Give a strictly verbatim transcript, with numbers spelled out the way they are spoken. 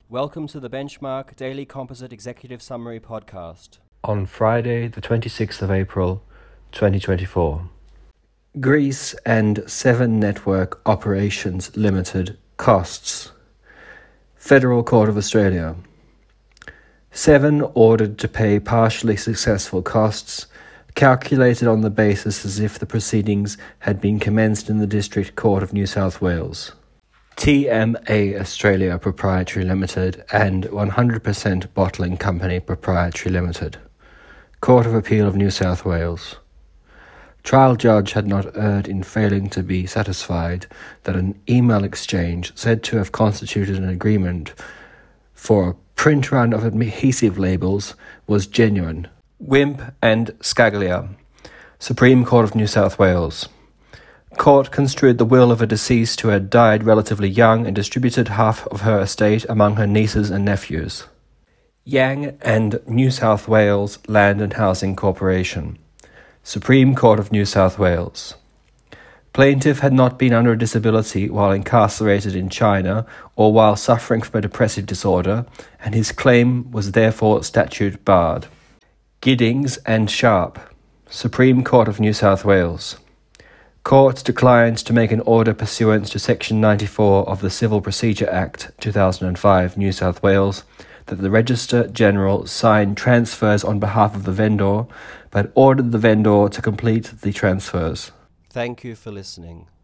Welcome to the Benchmark Daily Composite Executive Summary Podcast. On Friday, the twenty-sixth of April, twenty twenty-four. Greece and Seven Network Operations Limited costs. Federal Court of Australia. Seven ordered to pay partially successful costs, calculated on the basis as if the proceedings had been commenced in the District Court of New South Wales. T M A Australia Proprietary Limited and one hundred percent Bottling Company Proprietary Limited. Court of Appeal of New South Wales. Trial judge had not erred in failing to be satisfied that an email exchange said to have constituted an agreement for a print run of adhesive labels was genuine. Wimp and Scaglia. Supreme Court of New South Wales. Court construed the will of a deceased who had died relatively young and distributed half of her estate among her nieces and nephews. Yang and New South Wales Land and Housing Corporation. Supreme Court of New South Wales. Plaintiff had not been under a disability while incarcerated in China or while suffering from a depressive disorder, and his claim was therefore statute barred. Giddings and Sharp. Supreme Court of New South Wales. Court declined to make an order pursuant to Section ninety-four of the Civil Procedure Act two thousand five, New South Wales, that the Register General sign transfers on behalf of the vendor, but ordered the vendor to complete the transfers. Thank you for listening.